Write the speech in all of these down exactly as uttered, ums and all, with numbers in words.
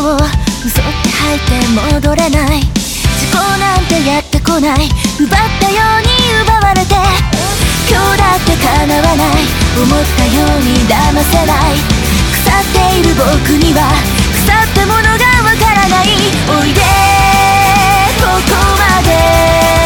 嘘って吐いて戻れない、時効なんてやってこない、奪ったように奪われて、今日だって叶わない、思ったように騙せない、腐っている僕には腐ったものがわからない、おいでここまで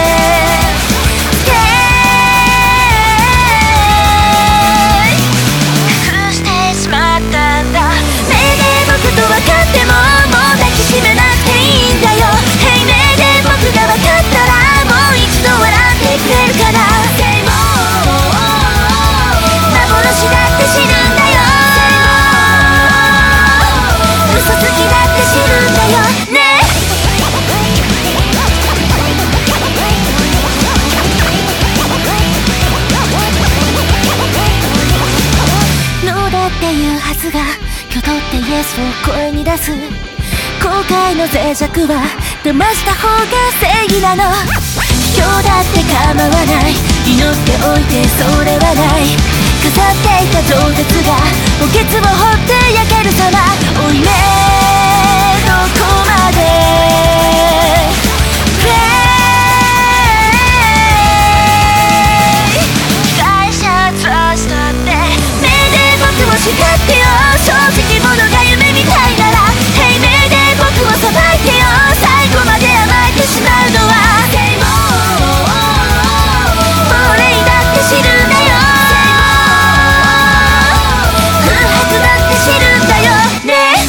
が挙動ってイエスを声に出す、後悔の脆弱は騙した方が正義なの、卑怯だって構わない、祈っておいてそれはない、飾っていた情熱が墓穴を掘って焼ける様、負い目どこまでプレイ、被害者トラストって目で僕を叱ってよ、正直者が夢みたいなら平明で僕を裁いてよ、最後まで甘えてしまうのは亡霊だって知るんだよ、空白だって知るんだよね。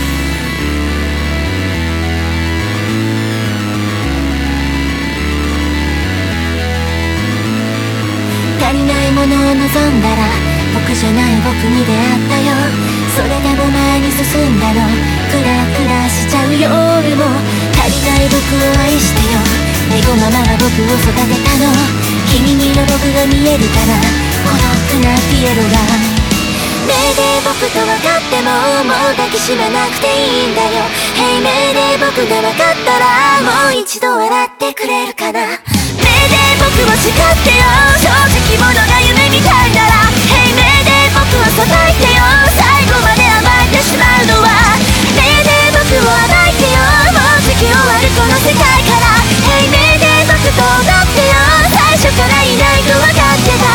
足りないものを望んだら僕じゃない僕に出会ったよ、それでも前に進んだの、クラクラしちゃう夜も足りない僕を愛してよ、エゴママが僕を育てたの、君にの僕が見えるから孤独なピエロが、目で僕と分かってももう抱きしめなくていいんだよ、平明で僕が分かったらもう一度笑ってくれるかな、目で僕を叱ってよ、正直者が夢みたいなら平明で僕を叩いてよ、最後まで甘えてしまうのは目で僕を甘えてよ、もうじき終わるこの世界から、平明で僕と踊ってよ、最初からいないと分かってた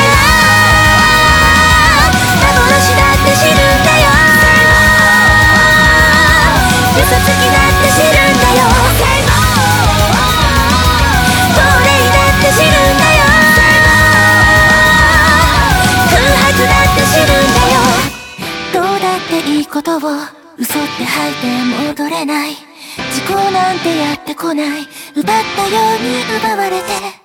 から幻だって知るんだよ、嘘つきだって知るんだよ、亡霊だって知るんだよ、空白だって知るんだよ、どうだっていいことを嘘って吐いて戻れない、時効なんてやってこない、奪ったように奪われて